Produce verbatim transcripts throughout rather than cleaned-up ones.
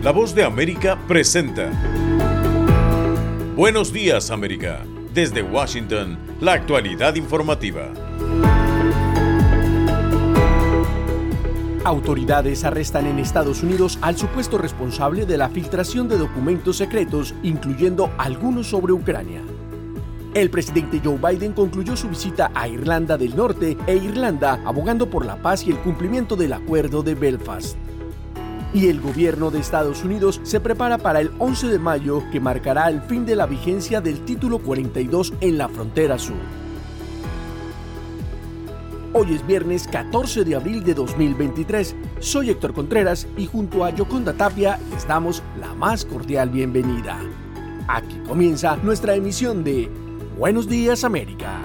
La Voz de América presenta Buenos Días, América. Desde Washington, la actualidad informativa. Autoridades arrestan en Estados Unidos al supuesto responsable de la filtración de documentos secretos, incluyendo algunos sobre Ucrania. El presidente Joe Biden concluyó su visita a Irlanda del Norte e Irlanda, abogando por la paz y el cumplimiento del Acuerdo de Belfast. Y el gobierno de Estados Unidos se prepara para el once de mayo, que marcará el fin de la vigencia del Título cuarenta y dos en la frontera sur. Hoy es viernes catorce de abril de dos mil veintitrés. Soy Héctor Contreras y junto a Yoconda Tapia les damos la más cordial bienvenida. Aquí comienza nuestra emisión de Buenos Días, América.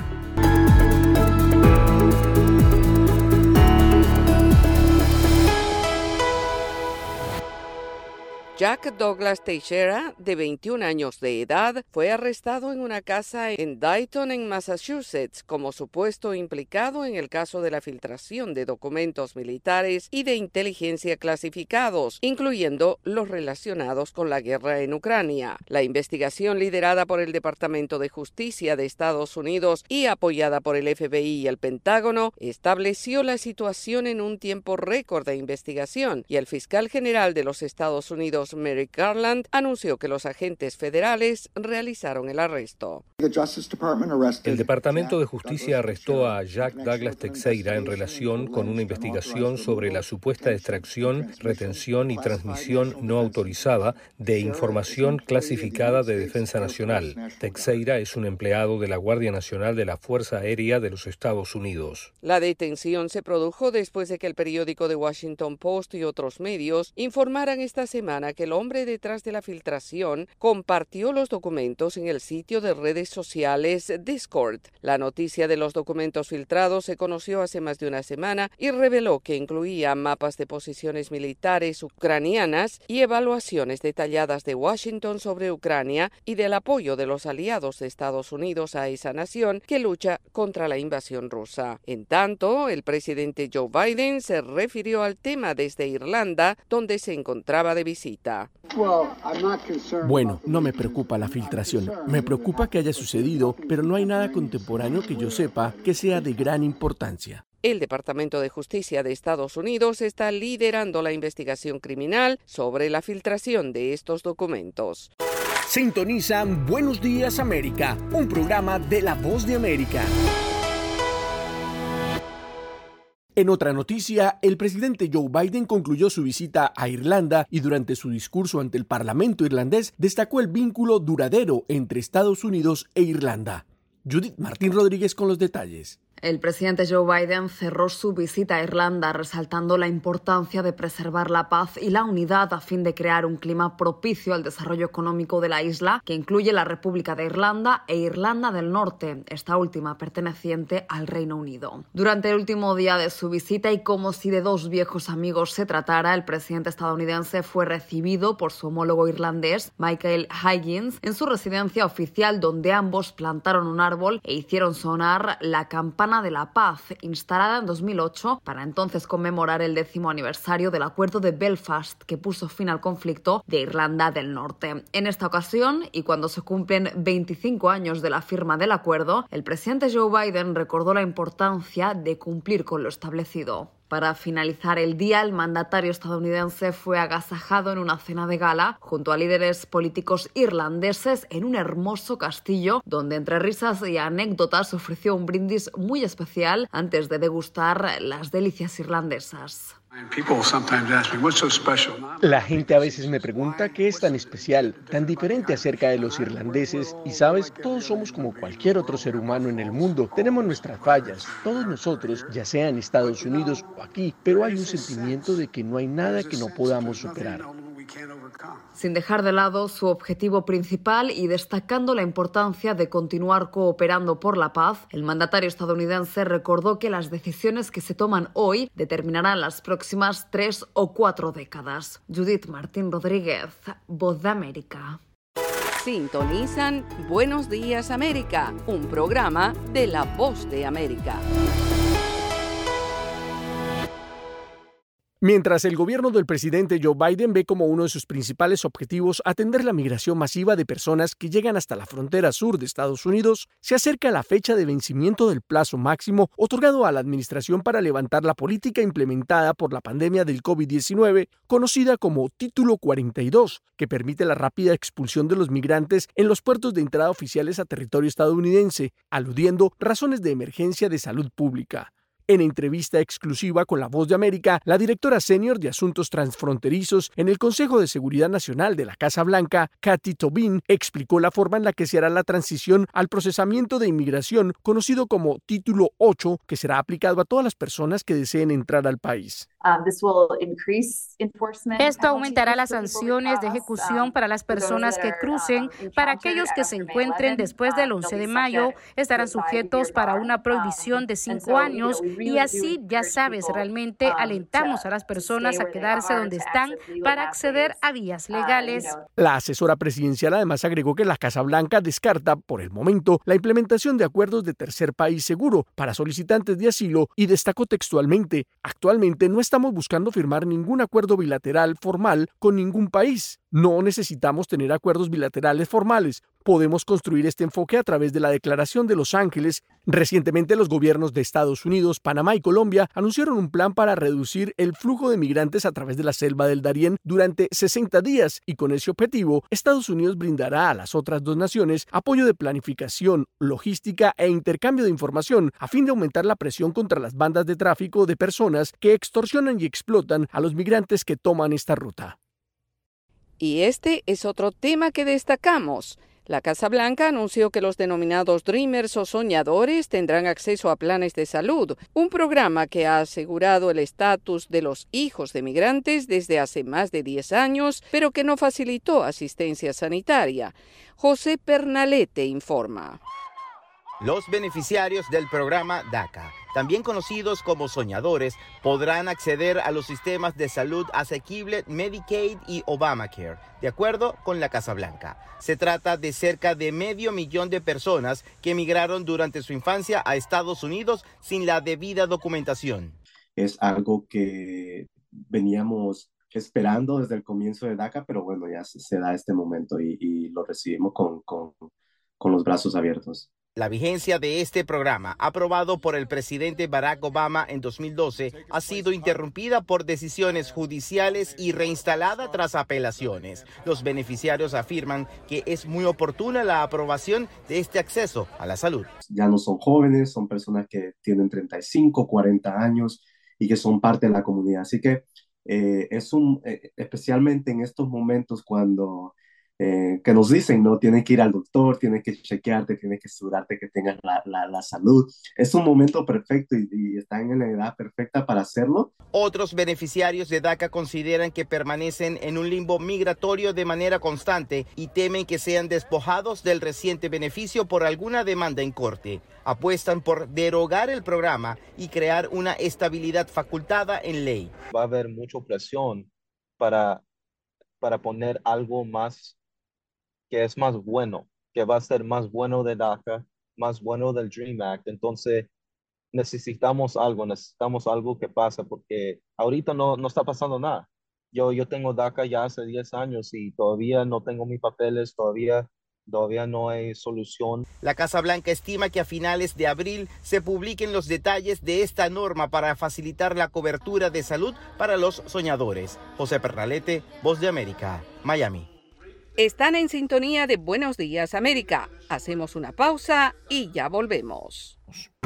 Jack Douglas Teixeira, de veintiún años de edad, fue arrestado en una casa en Dayton, en Massachusetts, como supuesto implicado en el caso de la filtración de documentos militares y de inteligencia clasificados, incluyendo los relacionados con la guerra en Ucrania. La investigación, liderada por el Departamento de Justicia de Estados Unidos y apoyada por el F B I y el Pentágono, estableció la situación en un tiempo récord de investigación, y el fiscal general de los Estados Unidos, Merrick Garland, anunció que los agentes federales realizaron el arresto. El Departamento de Justicia arrestó a Jack Douglas Teixeira en relación con una investigación sobre la supuesta extracción, retención y transmisión no autorizada de información clasificada de defensa nacional. Teixeira es un empleado de la Guardia Nacional de la Fuerza Aérea de los Estados Unidos. La detención se produjo después de que el periódico The Washington Post y otros medios informaran esta semana que el hombre detrás de la filtración compartió los documentos en el sitio de redes sociales Discord. La noticia de los documentos filtrados se conoció hace más de una semana y reveló que incluía mapas de posiciones militares ucranianas y evaluaciones detalladas de Washington sobre Ucrania y del apoyo de los aliados de Estados Unidos a esa nación que lucha contra la invasión rusa. En tanto, el presidente Joe Biden se refirió al tema desde Irlanda, donde se encontraba de visita. Bueno, no me preocupa la filtración. Me preocupa que haya sucedido, pero no hay nada contemporáneo que yo sepa que sea de gran importancia. El Departamento de Justicia de Estados Unidos está liderando la investigación criminal sobre la filtración de estos documentos. Sintonizan Buenos Días, América, un programa de La Voz de América. En otra noticia, el presidente Joe Biden concluyó su visita a Irlanda y durante su discurso ante el Parlamento irlandés destacó el vínculo duradero entre Estados Unidos e Irlanda. Judith Martín Rodríguez con los detalles. El presidente Joe Biden cerró su visita a Irlanda resaltando la importancia de preservar la paz y la unidad a fin de crear un clima propicio al desarrollo económico de la isla, que incluye la República de Irlanda e Irlanda del Norte, esta última perteneciente al Reino Unido. Durante el último día de su visita y como si de dos viejos amigos se tratara, el presidente estadounidense fue recibido por su homólogo irlandés, Michael Higgins, en su residencia oficial, donde ambos plantaron un árbol e hicieron sonar la campana de la Paz, instalada en dos mil ocho para entonces conmemorar el décimo aniversario del Acuerdo de Belfast, que puso fin al conflicto de Irlanda del Norte. En esta ocasión, y cuando se cumplen veinticinco años de la firma del acuerdo, el presidente Joe Biden recordó la importancia de cumplir con lo establecido. Para finalizar el día, el mandatario estadounidense fue agasajado en una cena de gala junto a líderes políticos irlandeses en un hermoso castillo, donde entre risas y anécdotas ofreció un brindis muy especial antes de degustar las delicias irlandesas. La gente a veces me pregunta qué es tan especial, tan diferente acerca de los irlandeses, y sabes, todos somos como cualquier otro ser humano en el mundo. Tenemos nuestras fallas, todos nosotros, ya sea en Estados Unidos o aquí, pero hay un sentimiento de que no hay nada que no podamos superar. Sin dejar de lado su objetivo principal y destacando la importancia de continuar cooperando por la paz, el mandatario estadounidense recordó que las decisiones que se toman hoy determinarán las próximas tres o cuatro décadas. Judith Martín Rodríguez, Voz de América. Sintonizan Buenos Días, América, un programa de La Voz de América. Mientras el gobierno del presidente Joe Biden ve como uno de sus principales objetivos atender la migración masiva de personas que llegan hasta la frontera sur de Estados Unidos, se acerca la fecha de vencimiento del plazo máximo otorgado a la administración para levantar la política implementada por la pandemia del COVID diecinueve, conocida como Título cuarenta y dos, que permite la rápida expulsión de los migrantes en los puertos de entrada oficiales a territorio estadounidense, aludiendo razones de emergencia de salud pública. En entrevista exclusiva con La Voz de América, la directora senior de Asuntos Transfronterizos en el Consejo de Seguridad Nacional de la Casa Blanca, Kathy Tobin, explicó la forma en la que se hará la transición al procesamiento de inmigración, conocido como Título ocho, que será aplicado a todas las personas que deseen entrar al país. Esto aumentará las sanciones de ejecución para las personas que crucen. Para aquellos que se encuentren después del once de mayo, estarán sujetos para una prohibición de cinco años y así, ya sabes, realmente alentamos a las personas a quedarse donde están para acceder a vías legales. La asesora presidencial además agregó que la Casa Blanca descarta, por el momento, la implementación de acuerdos de tercer país seguro para solicitantes de asilo y destacó textualmente: actualmente no estamos buscando firmar ningún acuerdo bilateral formal con ningún país. No necesitamos tener acuerdos bilaterales formales. Podemos construir este enfoque a través de la Declaración de Los Ángeles. Recientemente, los gobiernos de Estados Unidos, Panamá y Colombia anunciaron un plan para reducir el flujo de migrantes a través de la selva del Darién durante sesenta días, y con ese objetivo, Estados Unidos brindará a las otras dos naciones apoyo de planificación, logística e intercambio de información a fin de aumentar la presión contra las bandas de tráfico de personas que extorsionan y explotan a los migrantes que toman esta ruta. Y este es otro tema que destacamos. La Casa Blanca anunció que los denominados Dreamers o soñadores tendrán acceso a planes de salud, un programa que ha asegurado el estatus de los hijos de migrantes desde hace más de diez años, pero que no facilitó asistencia sanitaria. José Pernalete informa. Los beneficiarios del programa DACA, también conocidos como soñadores, podrán acceder a los sistemas de salud asequible Medicaid y Obamacare, de acuerdo con la Casa Blanca. Se trata de cerca de medio millón de personas que emigraron durante su infancia a Estados Unidos sin la debida documentación. Es algo que veníamos esperando desde el comienzo de DACA, pero bueno, ya se, se da este momento y, y lo recibimos con, con, con los brazos abiertos. La vigencia de este programa, aprobado por el presidente Barack Obama en dos mil doce, ha sido interrumpida por decisiones judiciales y reinstalada tras apelaciones. Los beneficiarios afirman que es muy oportuna la aprobación de este acceso a la salud. Ya no son jóvenes, son personas que tienen treinta y cinco, cuarenta años y que son parte de la comunidad. Así que eh, es un, eh, especialmente en estos momentos cuando... Eh, que nos dicen, ¿no? Tienes que ir al doctor, tienes que chequearte, tienes que asegurarte que tengas la, la, la salud. Es un momento perfecto y, y están en la edad perfecta para hacerlo. Otros beneficiarios de DACA consideran que permanecen en un limbo migratorio de manera constante y temen que sean despojados del reciente beneficio por alguna demanda en corte. Apuestan por derogar el programa y crear una estabilidad facultada en ley. Va a haber mucha presión para, para poner algo más que es más bueno, que va a ser más bueno de DACA, más bueno del DREAM Act. Entonces necesitamos algo, necesitamos algo que pase, porque ahorita no, no está pasando nada. Yo, yo tengo DACA ya hace diez años y todavía no tengo mis papeles, todavía, todavía no hay solución. La Casa Blanca estima que a finales de abril se publiquen los detalles de esta norma para facilitar la cobertura de salud para los soñadores. José Pernalete, Voz de América, Miami. Están en sintonía de Buenos Días América. Hacemos una pausa y ya volvemos.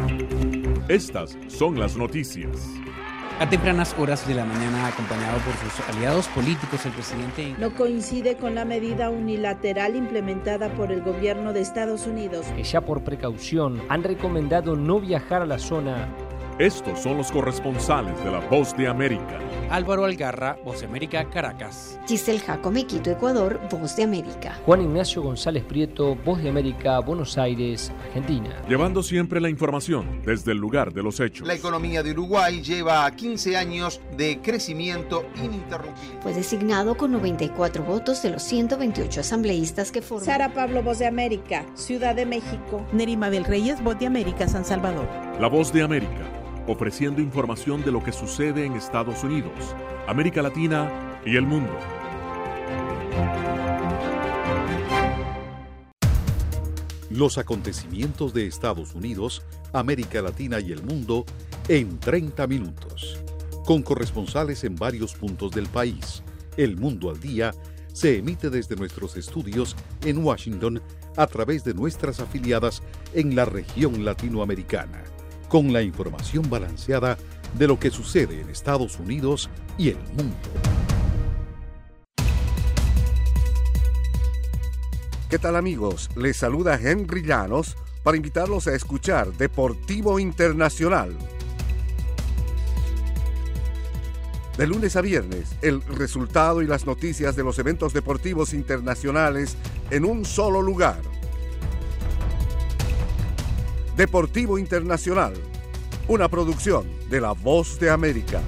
Estas son las noticias. A tempranas horas de la mañana, acompañado por sus aliados políticos, el presidente no coincide con la medida unilateral implementada por el gobierno de Estados Unidos, que ya por precaución han recomendado no viajar a la zona. Estos son los corresponsales de La Voz de América. Álvaro Algarra, Voz de América, Caracas. Giselle Jacome, Quito, Ecuador, Voz de América. Juan Ignacio González Prieto, Voz de América, Buenos Aires, Argentina. Llevando siempre la información desde el lugar de los hechos. La economía de Uruguay lleva quince años de crecimiento ininterrumpido. Fue designado con noventa y cuatro votos de los ciento veintiocho asambleístas que forman. Sara Pablo, Voz de América, Ciudad de México. Neri Mabel Reyes, Voz de América, San Salvador. La Voz de América. ofreciendo información de lo que sucede en Estados Unidos, América Latina y el mundo. Los acontecimientos de Estados Unidos, América Latina y el mundo en treinta minutos. Con corresponsales en varios puntos del país. El Mundo al Día se emite desde nuestros estudios en Washington a través de nuestras afiliadas en la región latinoamericana, con la información balanceada de lo que sucede en Estados Unidos y el mundo. ¿Qué tal, amigos? Les saluda Henry Llanos para invitarlos a escuchar Deportivo Internacional. De lunes a viernes, el resultado y las noticias de los eventos deportivos internacionales en un solo lugar. Deportivo Internacional, una producción de La Voz de América.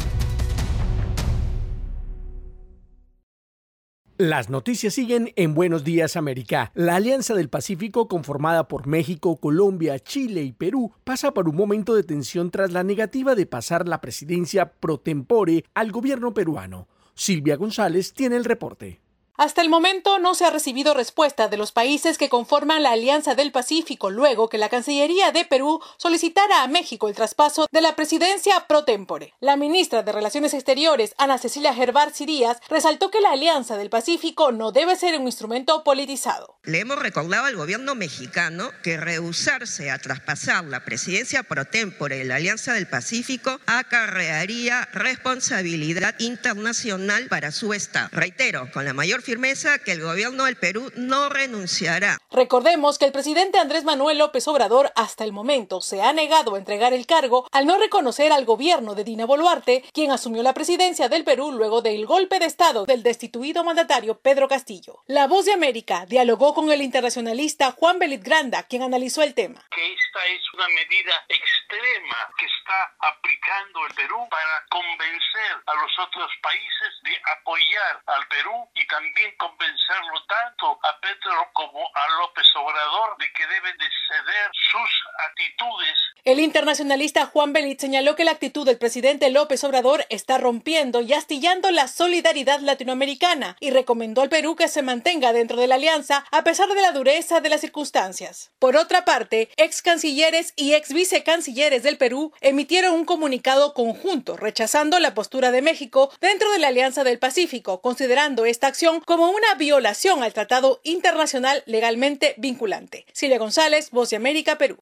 Las noticias siguen en Buenos Días América. La Alianza del Pacífico, conformada por México, Colombia, Chile y Perú, pasa por un momento de tensión tras la negativa de pasar la presidencia pro tempore al gobierno peruano. Silvia González tiene el reporte. Hasta el momento no se ha recibido respuesta de los países que conforman la Alianza del Pacífico luego que la Cancillería de Perú solicitara a México el traspaso de la presidencia pro tempore. La ministra de Relaciones Exteriores, Ana Cecilia Gervarzi Díaz, resaltó que la Alianza del Pacífico no debe ser un instrumento politizado. Le hemos recordado al gobierno mexicano que rehusarse a traspasar la presidencia pro tempore de la Alianza del Pacífico acarrearía responsabilidad internacional para su Estado. Reitero, con la mayor firmeza que el gobierno del Perú no renunciará. Recordemos que el presidente Andrés Manuel López Obrador hasta el momento se ha negado a entregar el cargo al no reconocer al gobierno de Dina Boluarte, quien asumió la presidencia del Perú luego del golpe de estado del destituido mandatario Pedro Castillo. La Voz de América dialogó con el internacionalista Juan Belit Granda, quien analizó el tema. Que esta es una medida extrema que está aplicando el Perú para convencer a los otros países de apoyar al Perú y también convencerlo tanto a Petro como a López Obrador de que deben de ceder sus actitudes. El internacionalista Juan Belit señaló que la actitud del presidente López Obrador está rompiendo y astillando la solidaridad latinoamericana y recomendó al Perú que se mantenga dentro de la alianza a pesar de la dureza de las circunstancias. Por otra parte, ex cancilleres y ex vicecancilleres del Perú emitieron un comunicado conjunto rechazando la postura de México dentro de la Alianza del Pacífico, considerando esta acción como una violación al tratado internacional legalmente vinculante. Silvia González, Voz de América, Perú.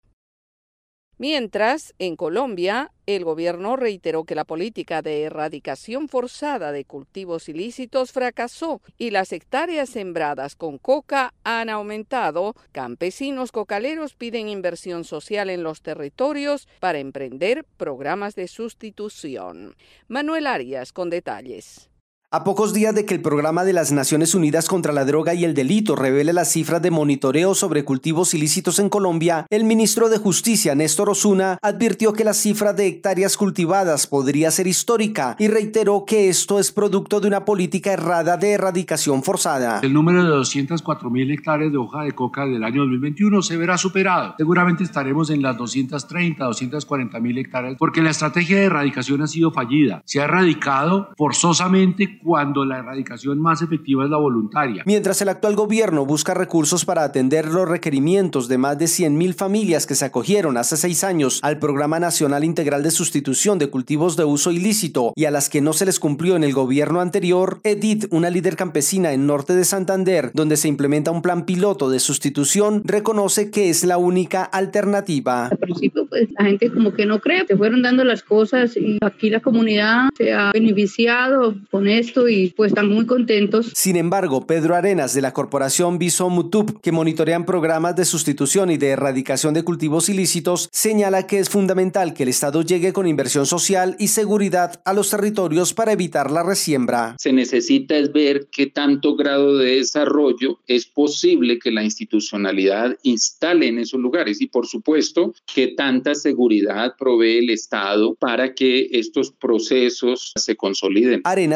Mientras, en Colombia, el gobierno reiteró que la política de erradicación forzada de cultivos ilícitos fracasó y las hectáreas sembradas con coca han aumentado. Campesinos cocaleros piden inversión social en los territorios para emprender programas de sustitución. Manuel Arias con detalles. A pocos días de que el Programa de las Naciones Unidas contra la Droga y el Delito revele las cifras de monitoreo sobre cultivos ilícitos en Colombia, el ministro de Justicia, Néstor Osuna, advirtió que la cifra de hectáreas cultivadas podría ser histórica y reiteró que esto es producto de una política errada de erradicación forzada. El número de doscientas cuatro mil hectáreas de hoja de coca del año dos mil veintiuno se verá superado. Seguramente estaremos en las doscientas treinta, doscientas cuarenta mil hectáreas porque la estrategia de erradicación ha sido fallida. Se ha erradicado forzosamente cuando la erradicación más efectiva es la voluntaria. Mientras el actual gobierno busca recursos para atender los requerimientos de más de cien mil familias que se acogieron hace seis años al Programa Nacional Integral de Sustitución de Cultivos de Uso Ilícito y a las que no se les cumplió en el gobierno anterior, Edith, una líder campesina en norte de Santander, donde se implementa un plan piloto de sustitución, reconoce que es la única alternativa. Al principio, pues la gente como que no cree, se fueron dando las cosas y aquí la comunidad se ha beneficiado con esto y pues están muy contentos. Sin embargo, Pedro Arenas de la corporación Viso Mutup, que monitorean programas de sustitución y de erradicación de cultivos ilícitos, señala que es fundamental que el Estado llegue con inversión social y seguridad a los territorios para evitar la resiembra. Se necesita es ver qué tanto grado de desarrollo es posible que la institucionalidad instale en esos lugares y por supuesto qué tanta seguridad provee el Estado para que estos procesos se consoliden. Arenas advierte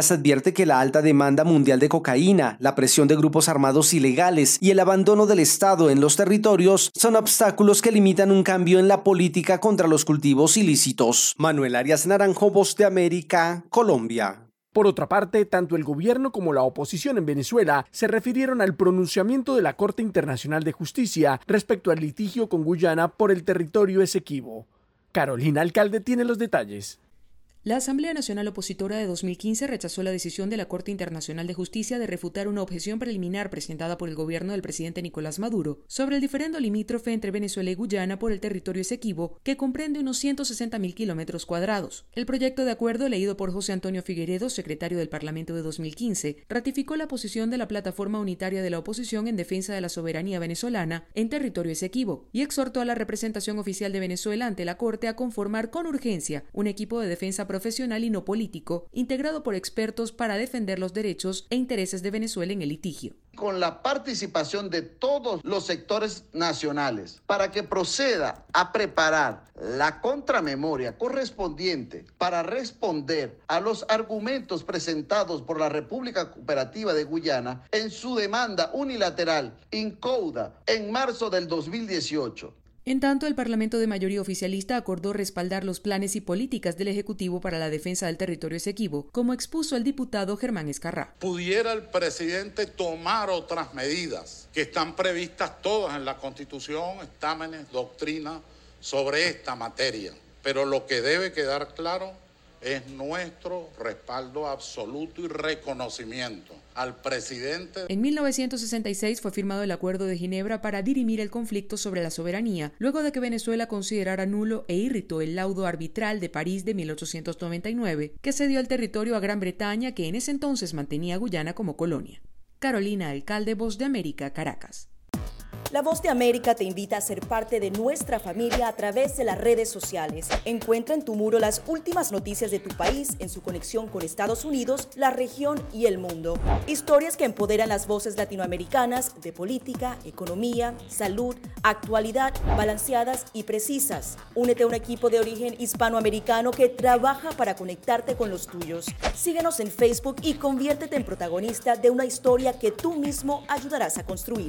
advierte que la alta demanda mundial de cocaína, la presión de grupos armados ilegales y el abandono del Estado en los territorios son obstáculos que limitan un cambio en la política contra los cultivos ilícitos. Manuel Arias Naranjo, Voz de América, Colombia. Por otra parte, tanto el gobierno como la oposición en Venezuela se refirieron al pronunciamiento de la Corte Internacional de Justicia respecto al litigio con Guyana por el territorio Esequibo. Carolina Alcalde tiene los detalles. La Asamblea Nacional Opositora de dos mil quince rechazó la decisión de la Corte Internacional de Justicia de refutar una objeción preliminar presentada por el gobierno del presidente Nicolás Maduro sobre el diferendo limítrofe entre Venezuela y Guyana por el territorio Esequibo, que comprende unos ciento sesenta mil kilómetros cuadrados. El proyecto de acuerdo, leído por José Antonio Figueredo, secretario del Parlamento de dos mil quince, ratificó la posición de la plataforma unitaria de la oposición en defensa de la soberanía venezolana en territorio Esequibo y exhortó a la representación oficial de Venezuela ante la Corte a conformar con urgencia un equipo de defensa profesional y no político, integrado por expertos para defender los derechos e intereses de Venezuela en el litigio. Con la participación de todos los sectores nacionales para que proceda a preparar la contramemoria correspondiente para responder a los argumentos presentados por la República Cooperativa de Guyana en su demanda unilateral incauda en marzo del dos mil dieciocho. En tanto, el Parlamento de mayoría oficialista acordó respaldar los planes y políticas del Ejecutivo para la defensa del territorio Esequibo, como expuso el diputado Germán Escarrá. Pudiera el presidente tomar otras medidas que están previstas todas en la Constitución, estámenes, doctrina sobre esta materia, pero lo que debe quedar claro es nuestro respaldo absoluto y reconocimiento al presidente. En mil novecientos sesenta y seis fue firmado el Acuerdo de Ginebra para dirimir el conflicto sobre la soberanía, luego de que Venezuela considerara nulo e irritó el laudo arbitral de París de mil ochocientos noventa y nueve, que cedió el territorio a Gran Bretaña, que en ese entonces mantenía a Guyana como colonia. Carolina Alcalde, Voz de América, Caracas. La Voz de América te invita a ser parte de nuestra familia a través de las redes sociales. Encuentra en tu muro las últimas noticias de tu país en su conexión con Estados Unidos, la región y el mundo. Historias que empoderan las voces latinoamericanas de política, economía, salud, actualidad, balanceadas y precisas. Únete a un equipo de origen hispanoamericano que trabaja para conectarte con los tuyos. Síguenos en Facebook y conviértete en protagonista de una historia que tú mismo ayudarás a construir.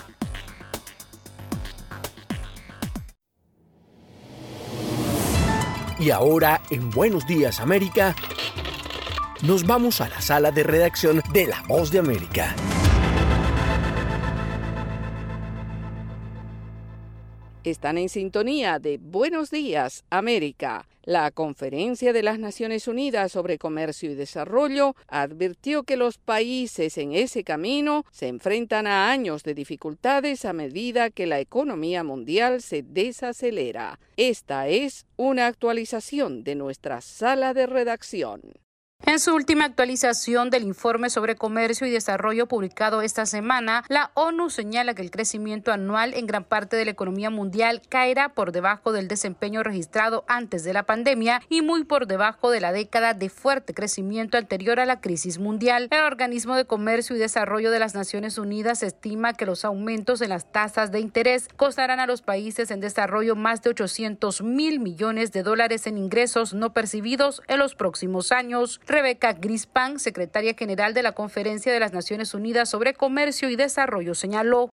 Y ahora, en Buenos Días América, nos vamos a la sala de redacción de La Voz de América. Están en sintonía de Buenos Días América. La Conferencia de las Naciones Unidas sobre Comercio y Desarrollo advirtió que los países en ese camino se enfrentan a años de dificultades a medida que la economía mundial se desacelera. Esta es una actualización de nuestra sala de redacción. En su última actualización del informe sobre comercio y desarrollo publicado esta semana, la ONU señala que el crecimiento anual en gran parte de la economía mundial caerá por debajo del desempeño registrado antes de la pandemia y muy por debajo de la década de fuerte crecimiento anterior a la crisis mundial. El Organismo de Comercio y Desarrollo de las Naciones Unidas estima que los aumentos en las tasas de interés costarán a los países en desarrollo más de ochocientos mil millones de dólares en ingresos no percibidos en los próximos años. Rebecca Grispan, secretaria general de la Conferencia de las Naciones Unidas sobre Comercio y Desarrollo, señaló: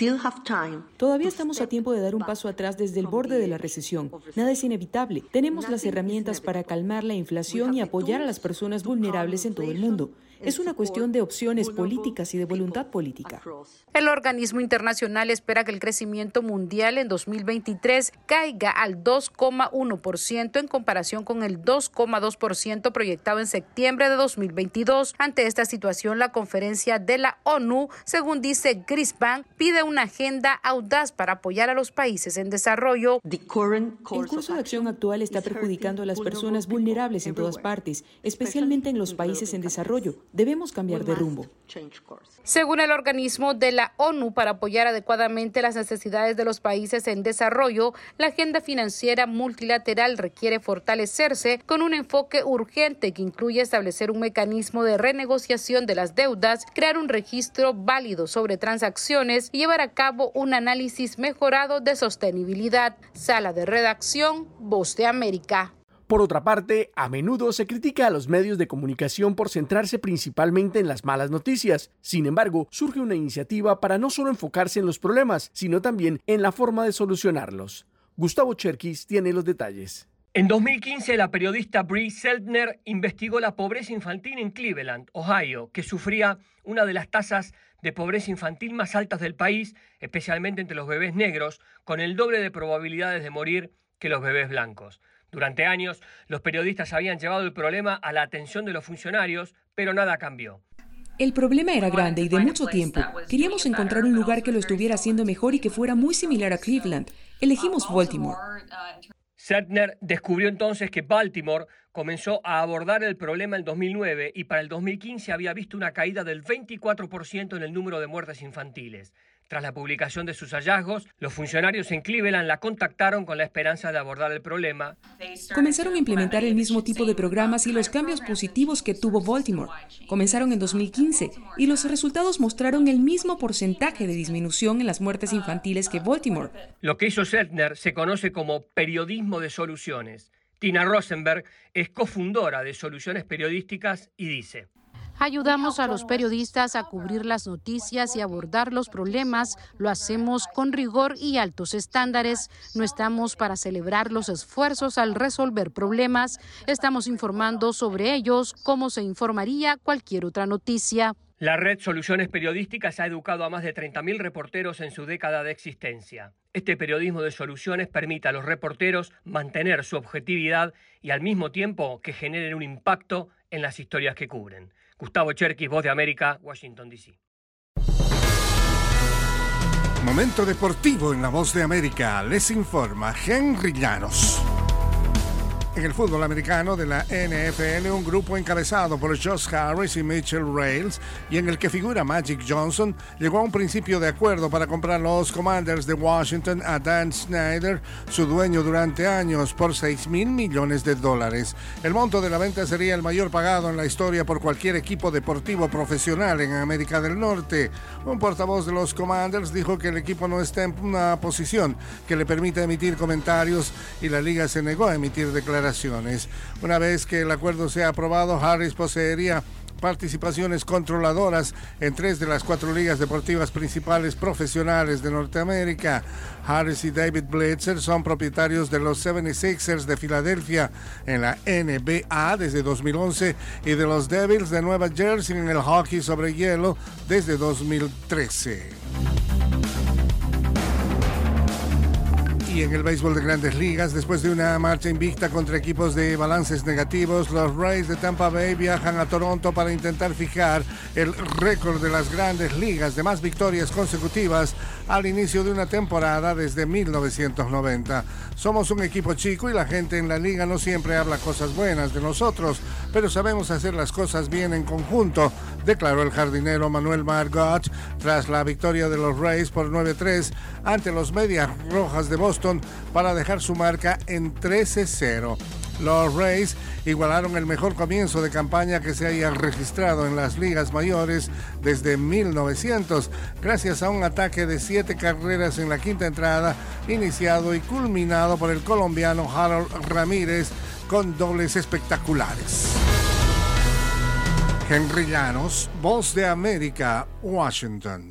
Todavía estamos a tiempo de dar un paso atrás desde el borde de la recesión. Nada es inevitable. Tenemos las herramientas para calmar la inflación y apoyar a las personas vulnerables en todo el mundo. Es una cuestión de opciones políticas y de voluntad política. El organismo internacional espera que el crecimiento mundial en dos mil veintitrés caiga al dos coma uno por ciento en comparación con el dos coma dos por ciento proyectado en septiembre de dos mil veintidós. Ante esta situación, la conferencia de la ONU, según dice Grispan, pide una agenda audaz para apoyar a los países en desarrollo. El curso de acción actual está perjudicando a las personas vulnerables en todas partes, especialmente en los países en desarrollo. Debemos cambiar de rumbo. Según el organismo de la ONU, para apoyar adecuadamente las necesidades de los países en desarrollo, la agenda financiera multilateral requiere fortalecerse con un enfoque urgente que incluye establecer un mecanismo de renegociación de las deudas, crear un registro válido sobre transacciones y llevar a cabo un análisis mejorado de sostenibilidad. Sala de redacción, Voz de América. Por otra parte, a menudo se critica a los medios de comunicación por centrarse principalmente en las malas noticias. Sin embargo, surge una iniciativa para no solo enfocarse en los problemas, sino también en la forma de solucionarlos. Gustavo Cherkis tiene los detalles. En dos mil quince, la periodista Bree Seltner investigó la pobreza infantil en Cleveland, Ohio, que sufría una de las tasas de pobreza infantil más altas del país, especialmente entre los bebés negros, con el doble de probabilidades de morir que los bebés blancos. Durante años, los periodistas habían llevado el problema a la atención de los funcionarios, pero nada cambió. El problema era grande y de mucho tiempo. Queríamos encontrar un lugar que lo estuviera haciendo mejor y que fuera muy similar a Cleveland. Elegimos Baltimore. Seltner descubrió entonces que Baltimore comenzó a abordar el problema en dos mil nueve y para el dos mil quince había visto una caída del veinticuatro por ciento en el número de muertes infantiles. Tras la publicación de sus hallazgos, los funcionarios en Cleveland la contactaron con la esperanza de abordar el problema. Comenzaron a implementar el mismo tipo de programas y los cambios positivos que tuvo Baltimore. Comenzaron en dos mil quince y los resultados mostraron el mismo porcentaje de disminución en las muertes infantiles que Baltimore. Lo que hizo Seltner se conoce como periodismo de soluciones. Tina Rosenberg es cofundadora de Soluciones Periodísticas y dice: ayudamos a los periodistas a cubrir las noticias y abordar los problemas. Lo hacemos con rigor y altos estándares. No estamos para celebrar los esfuerzos al resolver problemas. Estamos informando sobre ellos como se informaría cualquier otra noticia. La red Soluciones Periodísticas ha educado a más de treinta mil reporteros en su década de existencia. Este periodismo de soluciones permite a los reporteros mantener su objetividad y al mismo tiempo que generen un impacto en las historias que cubren. Gustavo Cherkis, Voz de América, Washington, D C. Momento deportivo en la Voz de América. Les informa Henry Llanos. En el fútbol americano de la N F L, un grupo encabezado por Josh Harris y Mitchell Rales, y en el que figura Magic Johnson, llegó a un principio de acuerdo para comprar los Commanders de Washington a Dan Snyder, su dueño durante años, por seis mil millones de dólares. El monto de la venta sería el mayor pagado en la historia por cualquier equipo deportivo profesional en América del Norte. Un portavoz de los Commanders dijo que el equipo no está en una posición que le permita emitir comentarios y la liga se negó a emitir declaraciones. Una vez que el acuerdo sea aprobado, Harris poseería participaciones controladoras en tres de las cuatro ligas deportivas principales profesionales de Norteamérica. Harris y David Blitzer son propietarios de los setenta y seis ers de Filadelfia en la N B A desde dos mil once y de los Devils de Nueva Jersey en el hockey sobre hielo desde dos mil trece. Y en el béisbol de Grandes Ligas, después de una marcha invicta contra equipos de balances negativos, los Rays de Tampa Bay viajan a Toronto para intentar fijar el récord de las Grandes Ligas de más victorias consecutivas al inicio de una temporada desde mil novecientos noventa. Somos un equipo chico y la gente en la liga no siempre habla cosas buenas de nosotros, pero sabemos hacer las cosas bien en conjunto, declaró el jardinero Manuel Margot tras la victoria de los Rays por nueve tres ante los Medias Rojas de Boston para dejar su marca en trece cero. Los Rays igualaron el mejor comienzo de campaña que se haya registrado en las ligas mayores desde mil novecientos, gracias a un ataque de siete carreras en la quinta entrada, iniciado y culminado por el colombiano Harold Ramírez con dobles espectaculares. Henry Llanos, Voz de América, Washington.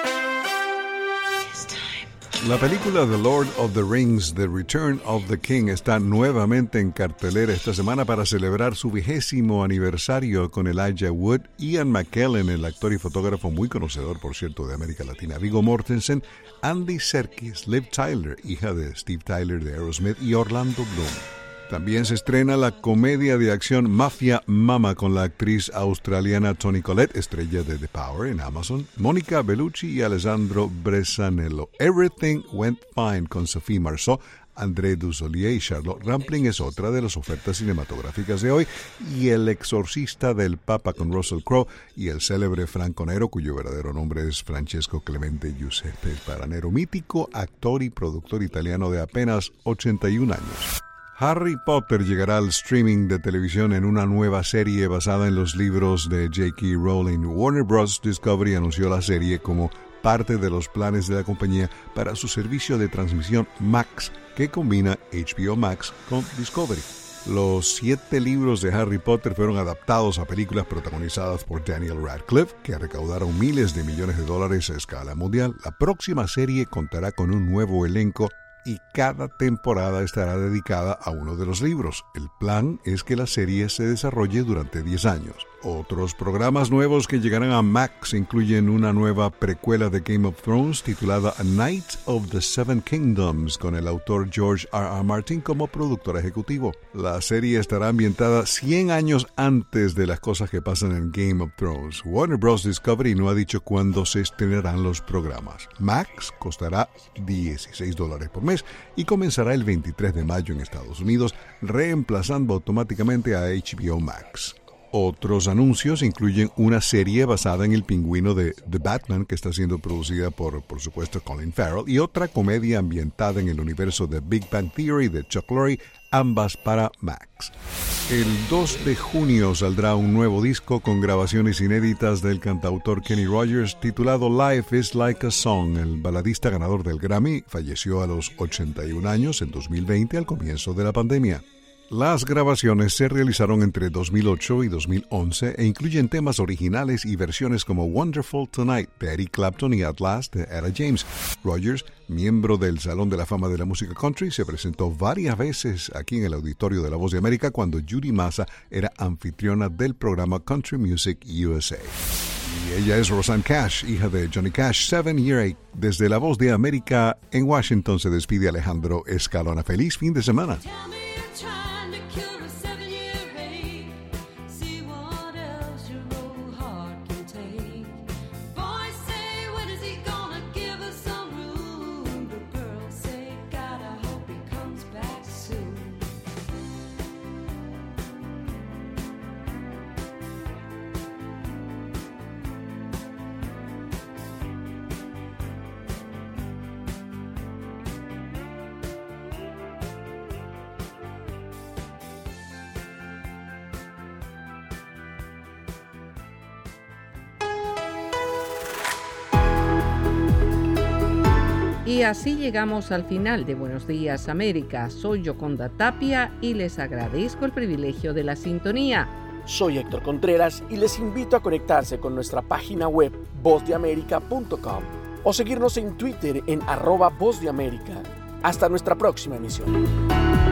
La película The Lord of the Rings, The Return of the King, está nuevamente en cartelera esta semana para celebrar su vigésimo aniversario con Elijah Wood, Ian McKellen, el actor y fotógrafo muy conocedor, por cierto, de América Latina, Viggo Mortensen, Andy Serkis, Liv Tyler, hija de Steve Tyler de Aerosmith, y Orlando Bloom. También se estrena la comedia de acción Mafia Mama con la actriz australiana Toni Collette, estrella de The Power en Amazon, Mónica Bellucci y Alessandro Bresanello. Everything Went Fine con Sophie Marceau, André Dussolier y Charlotte Rampling es otra de las ofertas cinematográficas de hoy, y El exorcista del Papa con Russell Crowe y el célebre Franco Nero, cuyo verdadero nombre es Francesco Clemente Giuseppe Paranero, mítico actor y productor italiano de apenas ochenta y un años. Harry Potter llegará al streaming de televisión en una nueva serie basada en los libros de J K Rowling. Warner Bros. Discovery anunció la serie como parte de los planes de la compañía para su servicio de transmisión Max, que combina H B O Max con Discovery. Los siete libros de Harry Potter fueron adaptados a películas protagonizadas por Daniel Radcliffe, que recaudaron miles de millones de dólares a escala mundial. La próxima serie contará con un nuevo elenco y cada temporada estará dedicada a uno de los libros. El plan es que la serie se desarrolle durante diez años. Otros programas nuevos que llegarán a Max incluyen una nueva precuela de Game of Thrones titulada A Knight of the Seven Kingdoms, con el autor George R R. Martin como productor ejecutivo. La serie estará ambientada cien años antes de las cosas que pasan en Game of Thrones. Warner Bros. Discovery no ha dicho cuándo se estrenarán los programas. Max costará dieciséis dólares por mes y comenzará el veintitrés de mayo en Estados Unidos, reemplazando automáticamente a H B O Max. Otros anuncios incluyen una serie basada en el pingüino de The Batman, que está siendo producida por, por supuesto, Colin Farrell, y otra comedia ambientada en el universo de Big Bang Theory de Chuck Lorre, ambas para Max. El dos de junio saldrá un nuevo disco con grabaciones inéditas del cantautor Kenny Rogers titulado Life is Like a Song. El baladista ganador del Grammy falleció a los ochenta y un años en dos mil veinte, al comienzo de la pandemia. Las grabaciones se realizaron entre dos mil ocho y dos mil once e incluyen temas originales y versiones como Wonderful Tonight de Eric Clapton y At Last de Etta James. Rogers, miembro del Salón de la Fama de la Música Country, se presentó varias veces aquí en el auditorio de La Voz de América cuando Judy Massa era anfitriona del programa Country Music U S A. Y ella es Rosanne Cash, hija de Johnny Cash, Seven Year Eight. Desde La Voz de América en Washington se despide Alejandro Escalona. Feliz fin de semana. Y así llegamos al final de Buenos Días América. Soy Yoconda Tapia y les agradezco el privilegio de la sintonía. Soy Héctor Contreras y les invito a conectarse con nuestra página web voz de américa punto com o seguirnos en Twitter en arroba Voz de América. Hasta nuestra próxima emisión.